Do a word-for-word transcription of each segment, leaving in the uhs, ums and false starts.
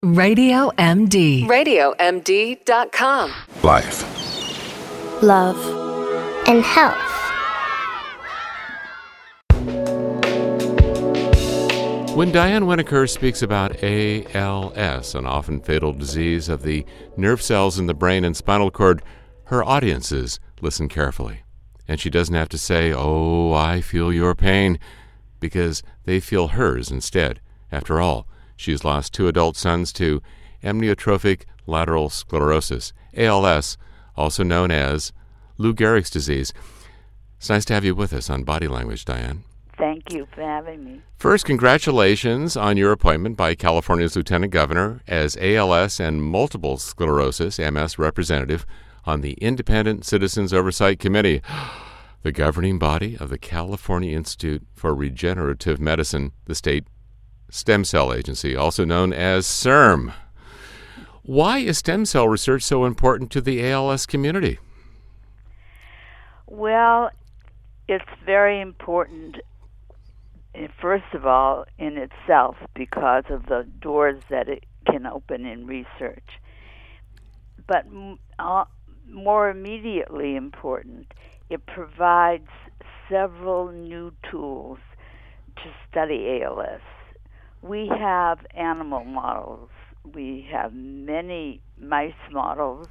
Radio M D. radio M D dot com. Life. Love. And health. When Diane Winokur speaks about A L S, an often fatal disease of the nerve cells in the brain and spinal cord, her audiences listen carefully. And she doesn't have to say, "Oh, I feel your pain," because they feel hers instead. After all, she's lost two adult sons to amyotrophic lateral sclerosis, A L S, also known as Lou Gehrig's disease. It's nice to have you with us on Body Language, Diane. Thank you for having me. First, congratulations on your appointment by California's Lieutenant Governor as A L S and multiple sclerosis, M S, representative on the Independent Citizens Oversight Committee, the governing body of the California Institute for Regenerative Medicine, the state stem cell agency, also known as C I R M. Why is stem cell research so important to the A L S community? Well, it's very important, first of all, in itself because of the doors that it can open in research. But uh, more immediately important, it provides several new tools to study A L S. We have animal models. We have many mice models.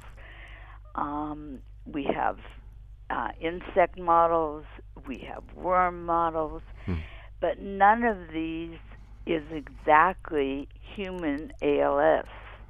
Um, we have uh, insect models. We have worm models. Hmm. But none of these is exactly human A L S.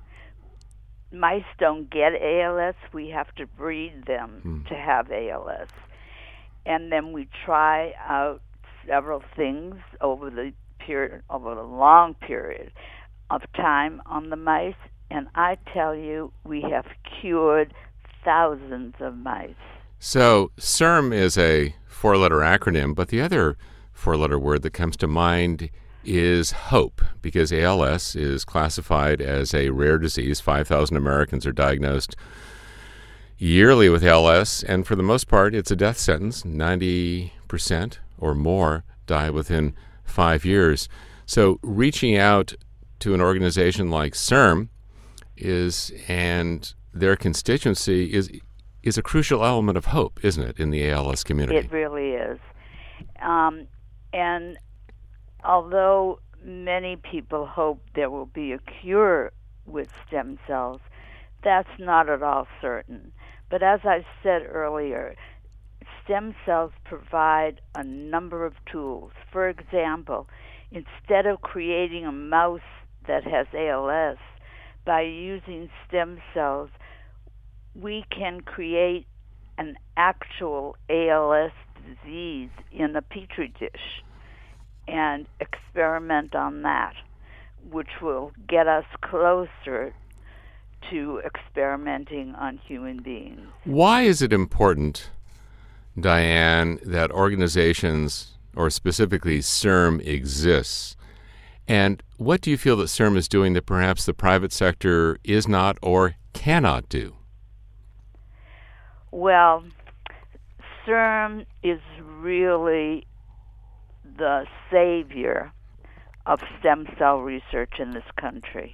Mice don't get A L S. We have to breed them hmm. to have A L S. And then we try out several things over the period, over a long period of time on the mice, and I tell you, we have cured thousands of mice. So C I R M is a four-letter acronym, but the other four-letter word that comes to mind is hope, because A L S is classified as a rare disease. five thousand Americans are diagnosed yearly with A L S, and for the most part, it's a death sentence. ninety percent or more die within five years. So reaching out to an organization like C I R M is, and their constituency is is a crucial element of hope, isn't it, in the A L S community? It really is. Um, and although many people hope there will be a cure with stem cells, that's not at all certain. But as I said earlier, stem cells provide a number of tools. For example, instead of creating a mouse that has A L S, by using stem cells, we can create an actual A L S disease in a petri dish and experiment on that, which will get us closer to experimenting on human beings. Why is it important, Diane, that organizations, or specifically C I R M, exists? And what do you feel that C I R M is doing that perhaps the private sector is not or cannot do? Well, C I R M is really the savior of stem cell research in this country.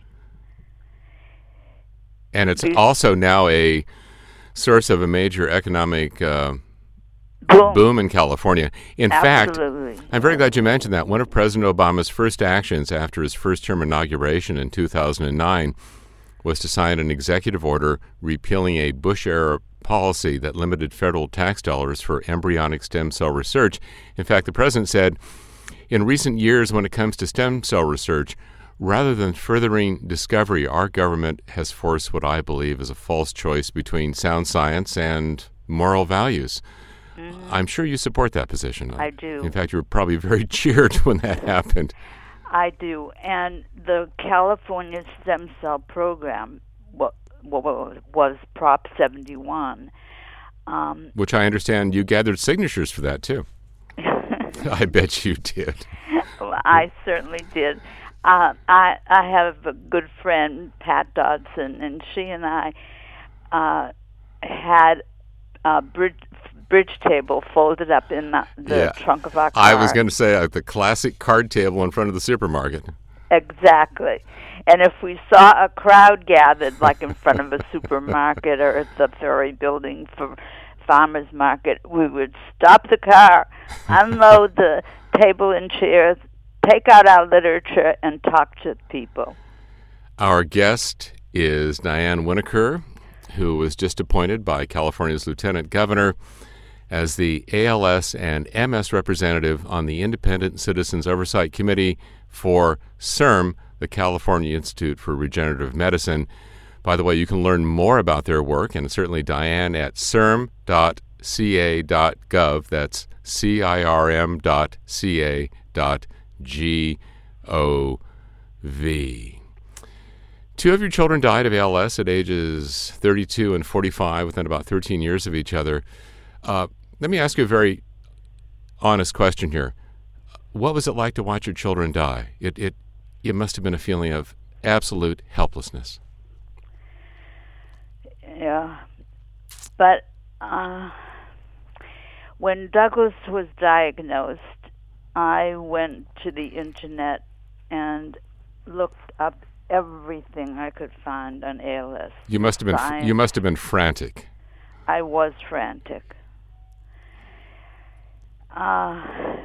And it's also now a source of a major economic uh, boom. boom in California. In Absolutely. fact, I'm very glad you mentioned that. One of President Obama's first actions after his first term inauguration in two thousand nine was to sign an executive order repealing a Bush-era policy that limited federal tax dollars for embryonic stem cell research. In fact, the president said, in recent years, when it comes to stem cell research, rather than furthering discovery, our government has forced what I believe is a false choice between sound science and moral values. Mm-hmm. I'm sure you support that position. I do. In fact, you were probably very cheered when that happened. I do. And the California Stem Cell Program wa- wa- was Prop seventy-one. Um, Which I understand you gathered signatures for that, too. I bet you did. Well, I certainly did. Uh, I I have a good friend, Pat Dodson, and she and I uh, had a bridge, bridge table folded up in the, the yeah. trunk of our car. I was going to say uh, the classic card table in front of the supermarket. Exactly. And if we saw a crowd gathered, like in front of a supermarket or at the ferry building for farmers market, we would stop the car, unload the table and chairs, take out our literature, and talk to people. Our guest is Diane Winokur, who was just appointed by California's Lieutenant Governor as the A L S and M S representative on the Independent Citizens Oversight Committee for C I R M, the California Institute for Regenerative Medicine. By the way, you can learn more about their work, and certainly Diane at C I R M dot C A dot gov. That's C I R M dot C A dot G O V. Two of your children died of A L S at ages thirty-two and forty-five within about thirteen years of each other. Uh, let me ask you a very honest question here. What was it like to watch your children die? It, it, it must have been a feeling of absolute helplessness. Yeah, but uh, when Douglas was diagnosed, I went to the internet and looked up everything I could find on A L S. You must have been fr- you must have been frantic. I was frantic. Uh,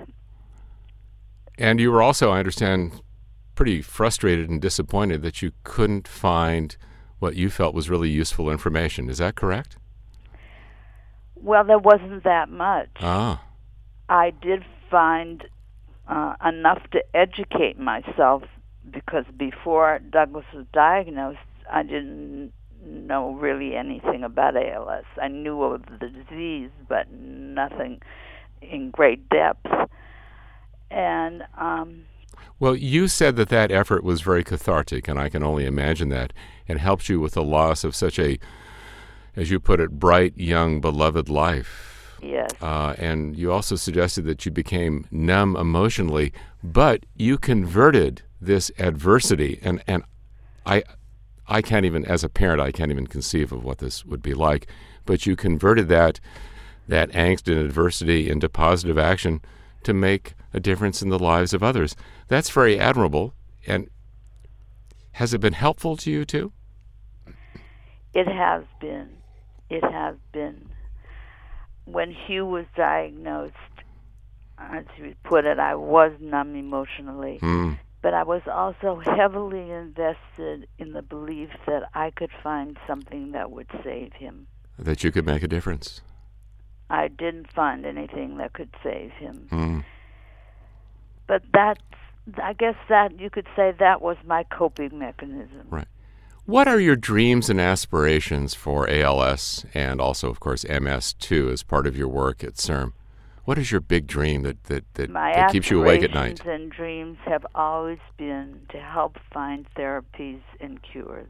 and you were also, I understand, pretty frustrated and disappointed that you couldn't find what you felt was really useful information. Is that correct? Well, there wasn't that much. Ah. I did find uh, enough to educate myself, because before Douglas was diagnosed, I didn't know really anything about A L S. I knew of the disease, but nothing in great depth. And um, well, you said that that effort was very cathartic, and I can only imagine that, and helped you with the loss of such a, as you put it, bright, young, beloved life. Yes. Uh, and you also suggested that you became numb emotionally, but you converted this adversity, and, and I I can't even, as a parent, I can't even conceive of what this would be like, but you converted that that angst and adversity into positive action to make a difference in the lives of others. That's very admirable. And has it been helpful to you too? It has been. It has been. When Hugh was diagnosed, as you put it, I was numb emotionally. Mm. But I was also heavily invested in the belief that I could find something that would save him. That you could make a difference. I didn't find anything that could save him. Mm. But that's, I guess that you could say that was my coping mechanism. Right. What are your dreams and aspirations for A L S and also, of course, M S too, as part of your work at C I R M? What is your big dream that, that, that, that keeps you awake at night? My aspirations and dreams have always been to help find therapies and cures.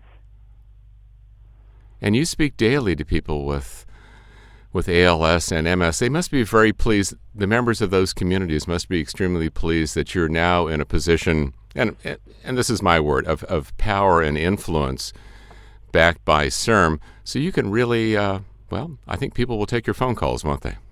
And you speak daily to people with with A L S and M S. They must be very pleased. The members of those communities must be extremely pleased that you're now in a position, and and this is my word, of, of power and influence backed by C I R M. So you can really, uh, well, I think people will take your phone calls, won't they?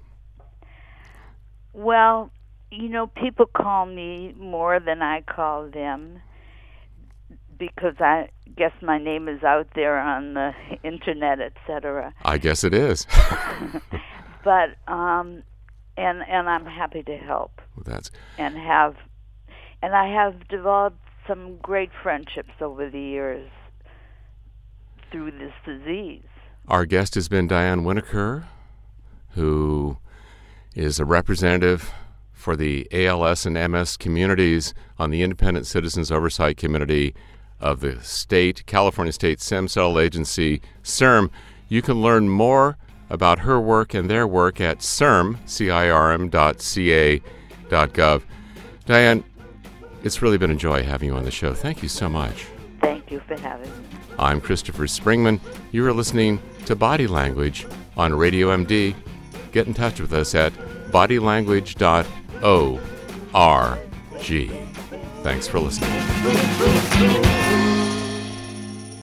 Well, you know, people call me more than I call them, because I guess my name is out there on the internet, et cetera. I guess it is. But um, and and I'm happy to help. Well, that's and have and I have developed some great friendships over the years through this disease. Our guest has been Diane Winokur, who is a representative for the A L S and M S communities on the Independent Citizens Oversight Committee of the state, California State Stem Cell Agency, C I R M. You can learn more about her work and their work at C I R M, C I R M dot C A dot gov. Diane, it's really been a joy having you on the show. Thank you so much. Thank you for having me. I'm Christopher Springman. You are listening to Body Language on Radio M D. Get in touch with us at body language dot org. Thanks for listening.